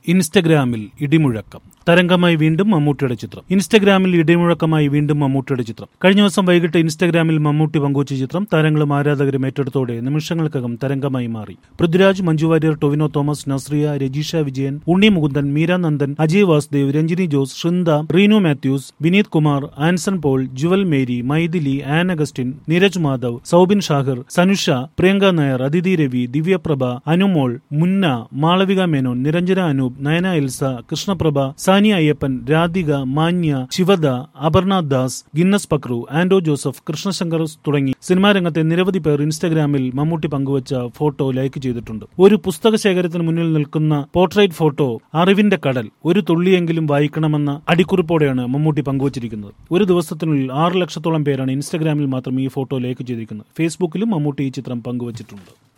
ഇൻസ്റ്റഗ്രാമിൽ ഇടിമുഴക്കം. തരംഗമായി വീണ്ടും മമ്മൂട്ടിയുടെ ചിത്രം. ഇൻസ്റ്റഗ്രാമിൽ ഇടിമുഴക്കമായി വീണ്ടും മമ്മൂട്ടിയുടെ ചിത്രം. കഴിഞ്ഞ ദിവസം വൈകിട്ട് ഇൻസ്റ്റഗ്രാമിൽ മമ്മൂട്ടി പങ്കുവച്ച ചിത്രം താരങ്ങളും ആരാധകരും ഏറ്റെടുത്തോടെ നിമിഷങ്ങൾക്കകം തരംഗമായി മാറി. പൃഥ്വിരാജ്, മഞ്ജു വാര്യർ, ടൊവിനോ തോമസ്, നസ്രിയ, രജിഷ വിജയൻ, ഉണ്ണി മുകുന്ദൻ, മീര നന്ദൻ, അജയ് വാസുദേവ്, രഞ്ജിനി ജോസ്, ഷൃന്ദ, റീനു മാത്യൂസ്, വിനീത് കുമാർ, ആൻസൺ പോൾ, ജുവൽ മേരി, മൈഥിലി, ആൻ അഗസ്റ്റിൻ, നീരജ് മാധവ്, സൗബിൻ ഷാഹിർ, സനുഷ, പ്രിയങ്ക നായർ, അതിഥി രവി, ദിവ്യപ്രഭ, അനുമോൾ, മുന്ന, മാളവിക മേനോൻ, നിരഞ്ജന അനൂപ്, നയന എൽസ, കൃഷ്ണപ്രഭ, സാനിയ അയ്യപ്പൻ, രാധിക, മാന്യ, ശിവദ, അപർണ ദാസ്, ഗിന്നസ് പക്രു, ആൻഡോ ജോസഫ്, കൃഷ്ണശങ്കർ തുടങ്ങി സിനിമാ രംഗത്തെ നിരവധി പേർ ഇൻസ്റ്റഗ്രാമിൽ മമ്മൂട്ടി പങ്കുവച്ച ഫോട്ടോ ലൈക്ക് ചെയ്തിട്ടുണ്ട്. ഒരു പുസ്തക ശേഖരത്തിന് മുന്നിൽ നിൽക്കുന്ന പോർട്രേറ്റ് ഫോട്ടോ അറിവിന്റെ കടൽ, ഒരു തുള്ളിയെങ്കിലും വായിക്കണമെന്ന അടിക്കുറിപ്പോടെയാണ് മമ്മൂട്ടി പങ്കുവച്ചിരിക്കുന്നത്. ഒരു ദിവസത്തിനുള്ളിൽ 6 ലക്ഷത്തോളം പേരാണ് ഇൻസ്റ്റഗ്രാമിൽ മാത്രം ഈ ഫോട്ടോ ലൈക്ക് ചെയ്തിരിക്കുന്നത്. ഫേസ്ബുക്കിലും മമ്മൂട്ടി ഈ ചിത്രം പങ്കുവച്ചിട്ടുണ്ട്.